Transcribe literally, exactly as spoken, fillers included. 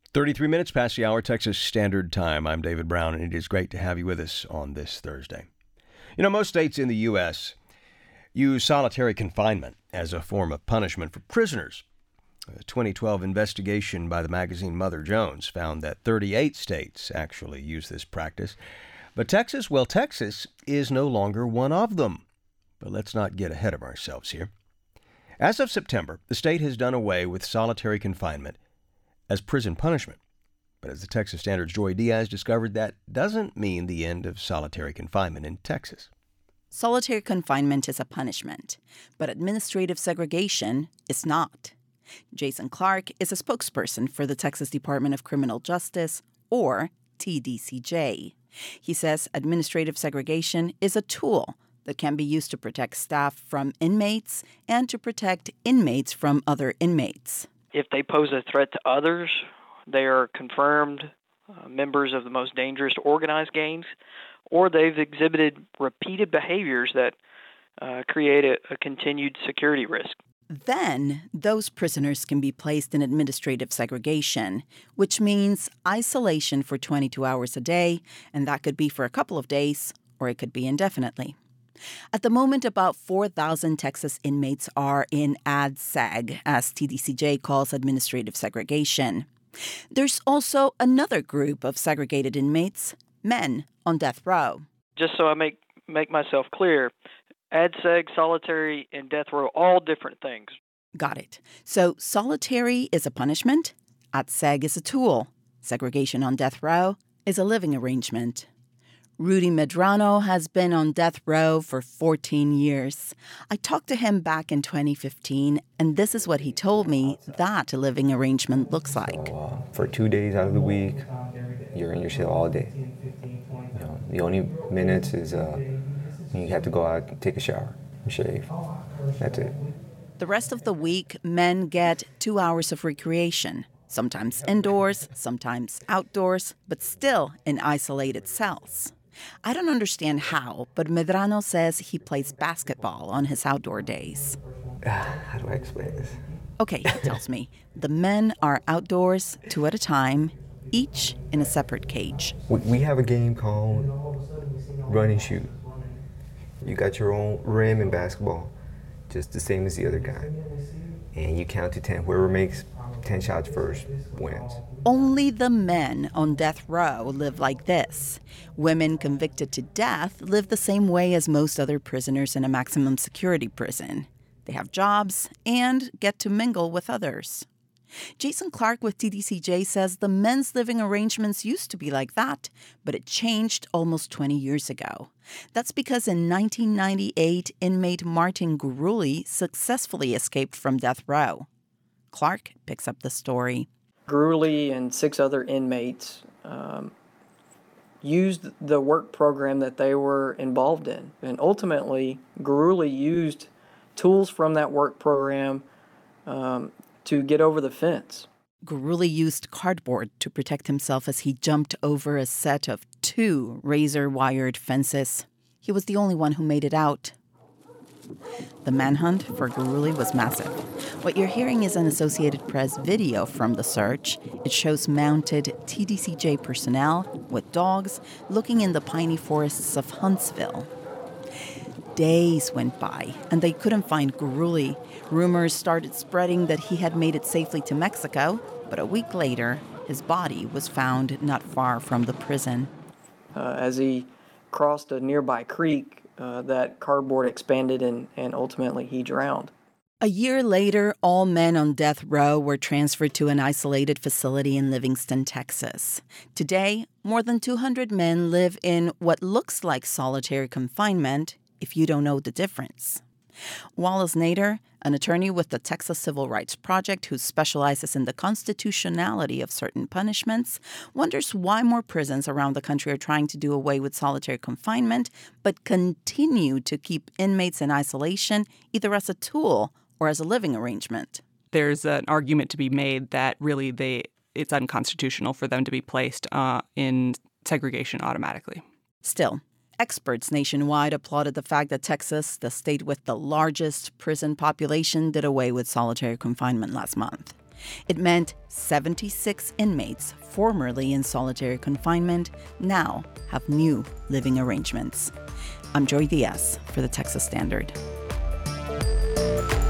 thirty-three minutes past the hour, Texas Standard Time. I'm David Brown, and it is great to have you with us on this Thursday. You know, most states in the U S use solitary confinement as a form of punishment for prisoners. A twenty twelve investigation by the magazine Mother Jones found that thirty-eight states actually use this practice. But Texas, well, Texas is no longer one of them. But let's not get ahead of ourselves here. As of September, the state has done away with solitary confinement as prison punishment. But as the Texas Standard's Joy Diaz discovered, that doesn't mean the end of solitary confinement in Texas. Solitary confinement is a punishment, but administrative segregation is not. Jason Clark is a spokesperson for the Texas Department of Criminal Justice, or T D C J. He says administrative segregation is a tool that can be used to protect staff from inmates and to protect inmates from other inmates. If they pose a threat to others, they are confirmed uh, members of the most dangerous organized gangs, or they've exhibited repeated behaviors that uh, create a, a continued security risk. Then, those prisoners can be placed in administrative segregation, which means isolation for twenty-two hours a day, and that could be for a couple of days, or it could be indefinitely. At the moment, about four thousand Texas inmates are in A D SEG, as T D C J calls administrative segregation. There's also another group of segregated inmates, men on death row. Just so I make make myself clear, A D SEG, solitary, and death row, all different things. Got it. So solitary is a punishment, A D SEG is a tool, segregation on death row is a living arrangement. Rudy Medrano has been on death row for fourteen years. I talked to him back in twenty fifteen, and this is what he told me that a living arrangement looks like. So, uh, for two days out of the week, you're in your cell all day. You know, the only minutes is uh, when you have to go out and take a shower and shave. That's it. The rest of the week, men get two hours of recreation, sometimes indoors, sometimes outdoors, but still in isolated cells. I don't understand how, but Medrano says he plays basketball on his outdoor days. How do I explain this? Okay, he tells me. The men are outdoors, two at a time, each in a separate cage. We, we have a game called Run and Shoot. You got your own rim in basketball, just the same as the other guy. And you count to ten. Whoever makes ten shots first wins. Only the men on death row live like this. Women convicted to death live the same way as most other prisoners in a maximum security prison. They have jobs and get to mingle with others. Jason Clark with T D C J says the men's living arrangements used to be like that, but it changed almost twenty years ago. That's because in nineteen ninety-eight, inmate Martin Guruli successfully escaped from death row. Clark picks up the story. Guruli and six other inmates um, used the work program that they were involved in. And ultimately, Guruli used tools from that work program um, to get over the fence. Guruli used cardboard to protect himself as he jumped over a set of two razor-wired fences. He was the only one who made it out. The manhunt for Guruli was massive. What you're hearing is an Associated Press video from the search. It shows mounted T D C J personnel with dogs looking in the piney forests of Huntsville. Days went by, and they couldn't find Guruli. Rumors started spreading that he had made it safely to Mexico, but a week later, his body was found not far from the prison. Uh, as he crossed a nearby creek, Uh, that cardboard expanded and, and ultimately he drowned. A year later, all men on death row were transferred to an isolated facility in Livingston, Texas. Today, more than two hundred men live in what looks like solitary confinement if you don't know the difference. Wallace Nader, an attorney with the Texas Civil Rights Project who specializes in the constitutionality of certain punishments, wonders why more prisons around the country are trying to do away with solitary confinement, but continue to keep inmates in isolation either as a tool or as a living arrangement. There's an argument to be made that really they it's unconstitutional for them to be placed uh, in segregation automatically. Still, experts nationwide applauded the fact that Texas, the state with the largest prison population, did away with solitary confinement last month. It meant seventy-six inmates formerly in solitary confinement now have new living arrangements. I'm Joy Diaz for the Texas Standard.